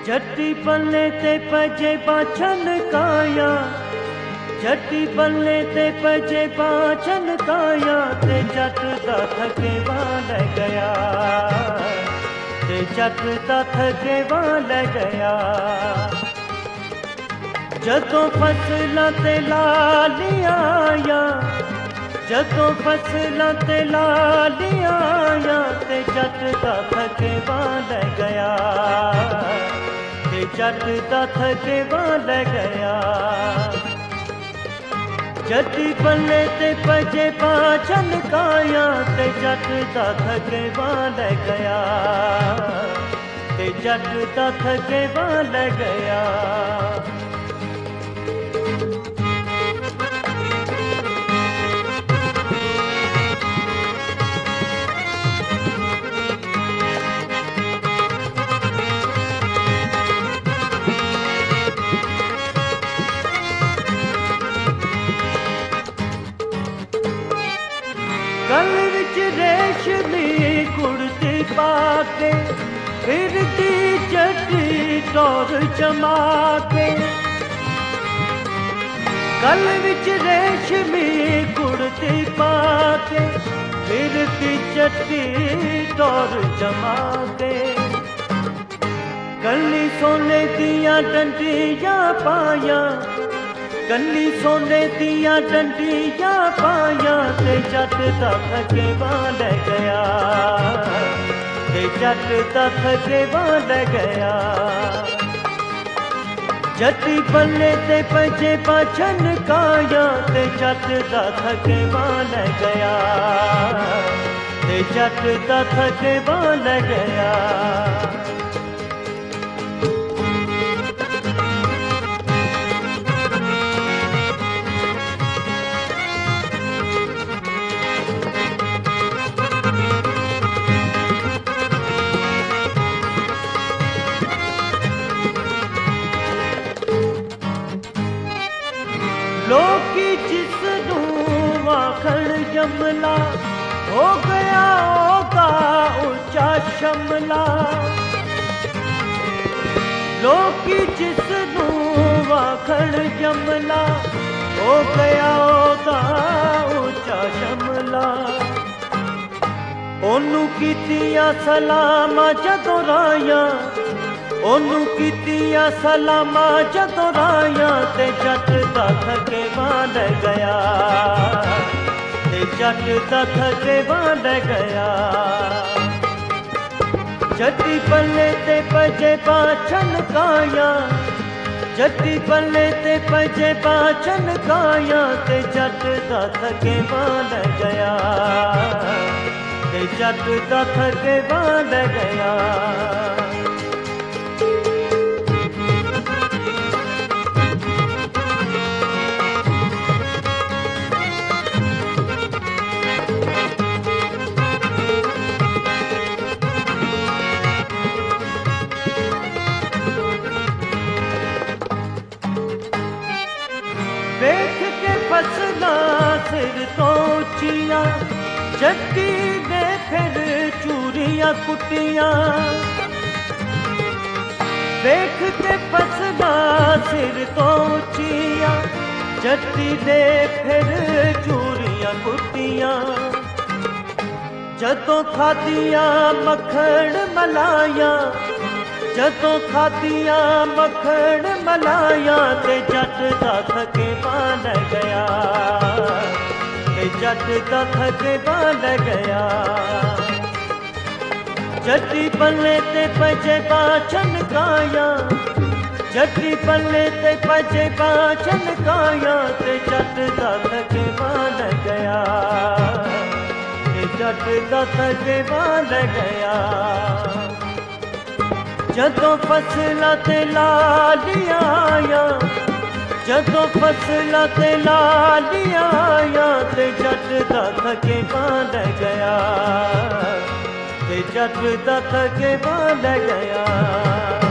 जट्टी पल्ले ते पजे पाछन काया, जट्टी पल्ले ते पजे पाछन काया, ते जट दा थकेवा ले गया, ते जट दा थकेवा ले गया। जदों फसलां ते लालियां आया, जदों फसलां ते लालियां आया, ते जट दा थकेवा ले गया, ते जट दा थकेवा ले गया। जट्टी पल्ले ते पजे पाछन काया, ते जट दा थकेवा ले गया, ते जट दा थकेवा ले गया। गल विच रेशमी कुर्ती पाके, फिरती जट्टी टौर जमा के। गल विच रेशमी कुर्ती पाके, फिरती जट्टी टौर जमा के। कली सोने दियां डंडियां पाया, कली सोने दियां डंडियां पाया, ते जट दा थकेवा ले गया, ते जट दा थकेवा ले गया। जट्टी पल्ले ते पजे पाछन काया, ते जट दा थकेवा ले गया, ते जट दा थकेवा ले गया। लोकी जिसनू आखण जमला, हो गया ओदा उच्चा शमला। लोकी जिसनू आखण जमला, हो गया ओदा उच्चा शमला। ओनू कीतियां सलामां जदों रायां, ओनू कीतियां सलामां जदों रायां, ते जट दा थकेवा ले गया, ते जट दा थकेवा ले गया। जट्टी पल्ले ते पजे पाछन काया, जट्टी पल्ले ते पजे पाछन काया, ते जट दा थकेवा ले गया, ते जट दा थकेवा ले गया। देख के फसलां सिर तो उच्चियां, जट्टी ने फिर चूरियां कुटियां। देख के फसलां सिर तो उच्चियां, जट्टी ने फिर चूरियां कुटियां। जदों खादियां मक्खण मलाया, जदों खादियां मक्खण मलाया, ते जट दा थकेवा ले गया, ते जट दा थकेवा ले गया। जट्टी पल्ले ते पजे पाछन काया, जट्टी पल्ले ते पजे पाछन काया, ते जट दा थकेवा ले गया, ते जट दा थकेवा ले गया। जदों फसलां ते लालियां आया, जदों फसलां ते लालियां आया, ते जट दा थकेवा ले गया, ते जट दा थकेवा ले गया।